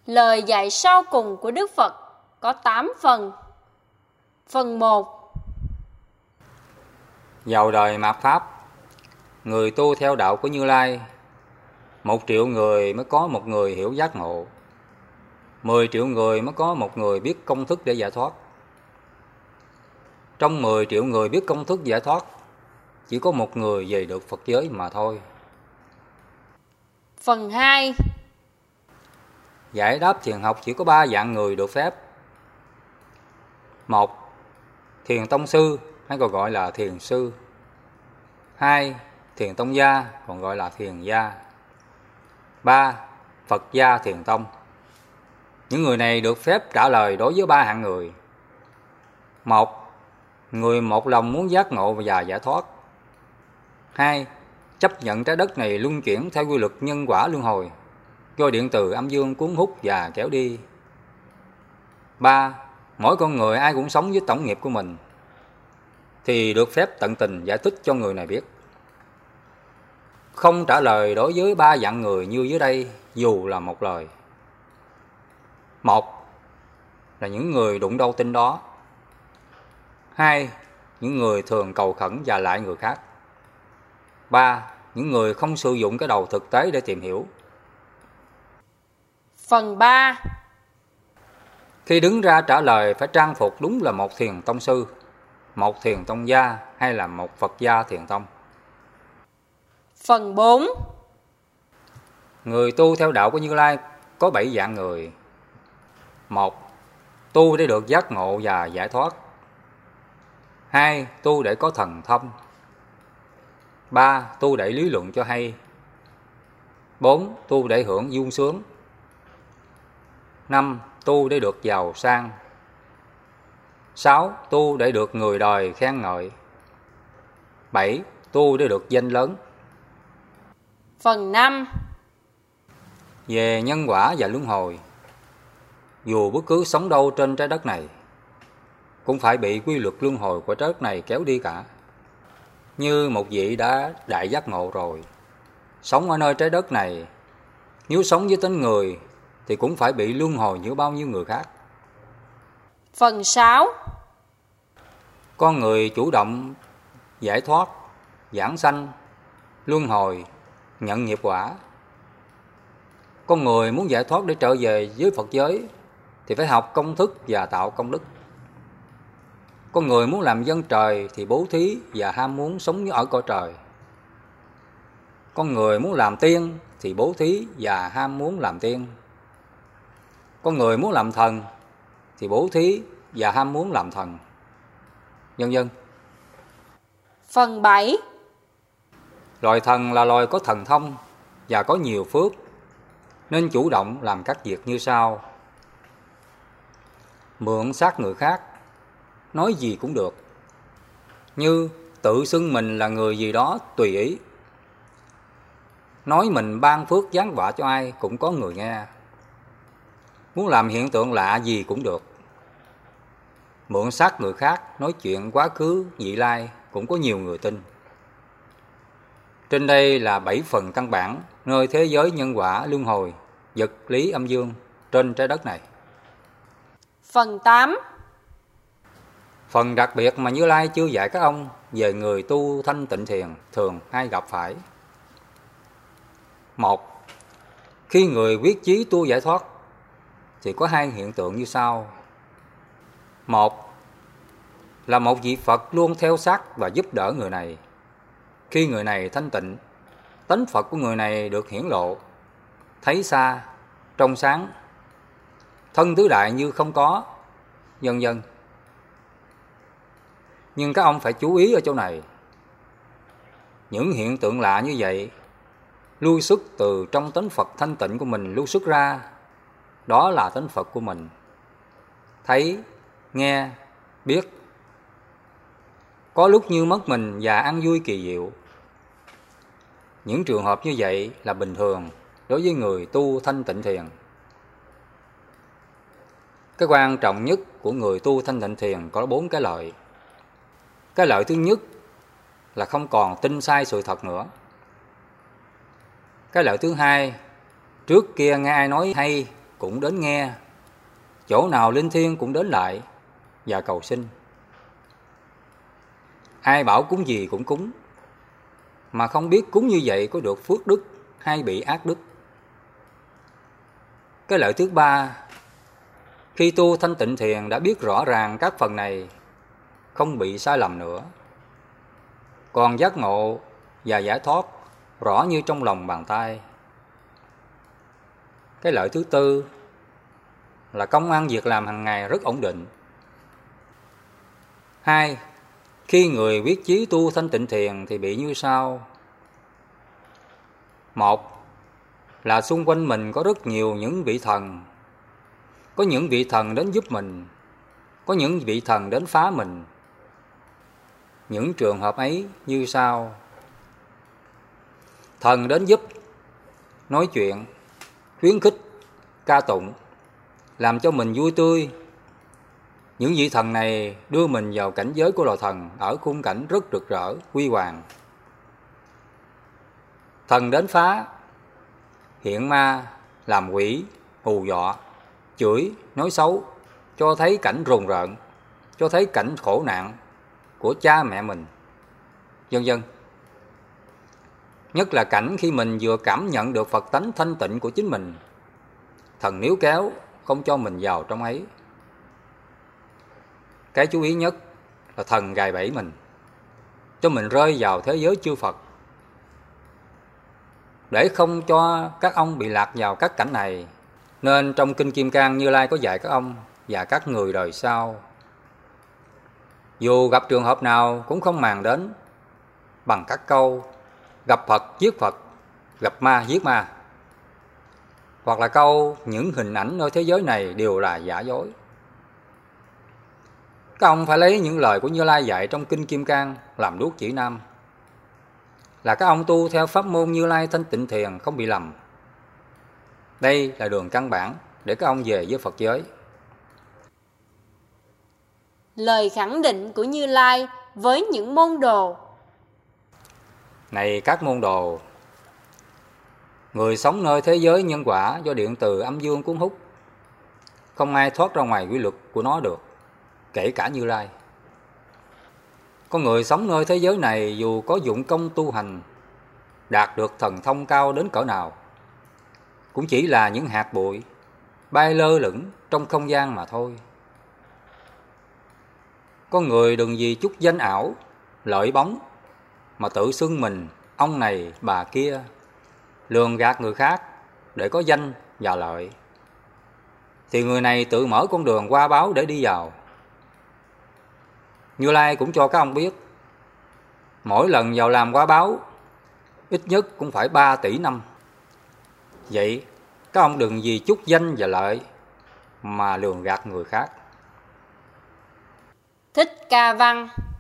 Lời dạy sau cùng của Đức Phật có 8 phần. Phần 1. Vào đời mạt Pháp, người tu theo đạo của Như Lai, 1 triệu người mới có một người hiểu giác ngộ, 10 triệu người mới có một người biết công thức để giải thoát. Trong 10 triệu người biết công thức giải thoát, chỉ có một người về được Phật giới mà thôi. Phần 2. Giải đáp thiền học chỉ có 3 dạng người được phép. 1. Thiền tông sư hay còn gọi là thiền sư. 2. Thiền tông gia còn gọi là thiền gia. 3. Phật gia thiền tông. Những người này được phép trả lời đối với 3 hạng người. 1. Người một lòng muốn giác ngộ và giải thoát. 2. Chấp nhận trái đất này luân chuyển theo quy luật nhân quả luân hồi, do điện từ âm dương cuốn hút và kéo đi. 3. Mỗi con người ai cũng sống với tổng nghiệp của mình, thì được phép tận tình giải thích cho người này biết. Không trả lời đối với 3 dạng người như dưới đây dù là một lời. 1. Là những người đụng đâu tin đó. 2. Những người thường cầu khẩn và lại người khác. 3. Những người không sử dụng cái đầu thực tế để tìm hiểu. Phần 3. Khi đứng ra trả lời phải trang phục đúng là một thiền tông sư, một thiền tông gia hay là một Phật gia thiền tông. Phần 4. Người tu theo đạo của Như Lai có 7 dạng người. 1. Tu để được giác ngộ và giải thoát. 2. Tu để có thần thông. 3. Tu để lý luận cho hay. 4. Tu để hưởng vui sướng. 5. Tu để được giàu sang. 6. Tu để được người đời khen ngợi. 7. Tu để được danh lớn. Phần 5. Về nhân quả và luân hồi, dù bất cứ sống đâu trên trái đất này cũng phải bị quy luật luân hồi của trái đất này kéo đi cả. Như một vị đã đại giác ngộ rồi, sống ở nơi trái đất này, nếu sống với tính người thì cũng phải bị luân hồi như bao nhiêu người khác. Phần 6. Con người chủ động giải thoát, giảng sanh, luân hồi, nhận nghiệp quả. Con người muốn giải thoát để trở về với Phật giới thì phải học công thức và tạo công đức. Con người muốn làm dân trời thì bố thí và ham muốn sống ở cõi trời. Con người muốn làm tiên thì bố thí và ham muốn làm tiên. Con người muốn làm thần thì bố thí và ham muốn làm thần, vân vân. Phần 7. Loài thần là loài có thần thông và có nhiều phước, nên chủ động làm các việc như sau. Mượn xác người khác, nói gì cũng được, như tự xưng mình là người gì đó tùy ý. Nói mình ban phước giáng họa cho ai cũng có người nghe. Muốn làm hiện tượng lạ gì cũng được. Mượn xác người khác nói chuyện quá khứ vị lai cũng có nhiều người tin. Trên đây là 7 phần căn bản nơi thế giới nhân quả luân hồi, vật lý âm dương trên trái đất này. Phần 8. Phần đặc biệt mà Như Lai chưa dạy các ông về người tu thanh tịnh thiền thường hay gặp phải. 1. Khi người quyết chí tu giải thoát thì có 2 hiện tượng như sau. 1. Là một vị Phật luôn theo sát và giúp đỡ người này. Khi người này thanh tịnh, tánh Phật của người này được hiển lộ, thấy xa, trong sáng, thân tứ đại như không có, vân vân. Nhưng các ông phải chú ý ở chỗ này. Những hiện tượng lạ như vậy lui xuất từ trong tánh Phật thanh tịnh của mình lưu xuất ra. Đó là tánh Phật của mình. Thấy, nghe, biết. Có lúc như mất mình và ăn vui kỳ diệu. Những trường hợp như vậy là bình thường đối với người tu thanh tịnh thiền. Cái quan trọng nhất của người tu thanh tịnh thiền có 4 cái lợi. Cái lợi thứ nhất là không còn tin sai sự thật nữa. Cái lợi thứ hai, trước kia nghe ai nói hay cũng đến nghe, chỗ nào linh thiêng cũng đến lại và cầu xin. Ai bảo cúng gì cũng cúng, mà không biết cúng như vậy có được phước đức hay bị ác đức. Cái lợi thứ ba, khi tu thanh tịnh thiền đã biết rõ ràng các phần này, không bị sai lầm nữa, còn giác ngộ và giải thoát rõ như trong lòng bàn tay. Cái lợi thứ tư là công ăn việc làm hàng ngày rất ổn định. 2. Khi người quyết chí tu thanh tịnh thiền thì bị như sau. 1. Là xung quanh mình có rất nhiều những vị thần. Có những vị thần đến giúp mình, có những vị thần đến phá mình. Những trường hợp ấy như sau. Thần đến giúp, nói chuyện, khuyến khích, ca tụng, làm cho mình vui tươi. Những vị thần này đưa mình vào cảnh giới của loài thần ở khung cảnh rất rực rỡ, huy hoàng. Thần đến phá, hiện ma, làm quỷ, hù dọa, chửi, nói xấu, cho thấy cảnh rùng rợn, cho thấy cảnh khổ nạn của cha mẹ mình, vân vân. Nhất là cảnh khi mình vừa cảm nhận được Phật tánh thanh tịnh của chính mình, thần níu kéo không cho mình vào trong ấy. Cái chú ý nhất là thần gài bẫy mình, cho mình rơi vào thế giới chư Phật, để không cho các ông bị lạc vào các cảnh này. Nên trong Kinh Kim Cang, Như Lai có dạy các ông và các người đời sau, dù gặp trường hợp nào cũng không màng đến, bằng các câu gặp Phật giết Phật, gặp ma giết ma, hoặc là câu những hình ảnh nơi thế giới này đều là giả dối. Các ông phải lấy những lời của Như Lai dạy trong Kinh Kim Cang làm đuốc chỉ nam, là các ông tu theo pháp môn Như Lai thanh tịnh thiền không bị lầm. Đây là đường căn bản để các ông về với Phật giới. Lời khẳng định của Như Lai với những môn đồ. Này các môn đồ, người sống nơi thế giới nhân quả do điện từ âm dương cuốn hút, không ai thoát ra ngoài quy luật của nó được, kể cả Như Lai. Con người sống nơi thế giới này dù có dụng công tu hành, đạt được thần thông cao đến cỡ nào, cũng chỉ là những hạt bụi bay lơ lửng trong không gian mà thôi. Con người đừng vì chút danh ảo, lợi bóng mà tự xưng mình ông này bà kia, lường gạt người khác để có danh và lợi, thì người này tự mở con đường qua báo để đi vào. Như Lai cũng cho các ông biết, mỗi lần vào làm qua báo ít nhất cũng phải 3 tỷ năm. Vậy các ông đừng vì chút danh và lợi mà lường gạt người khác. Thích Ca Văn.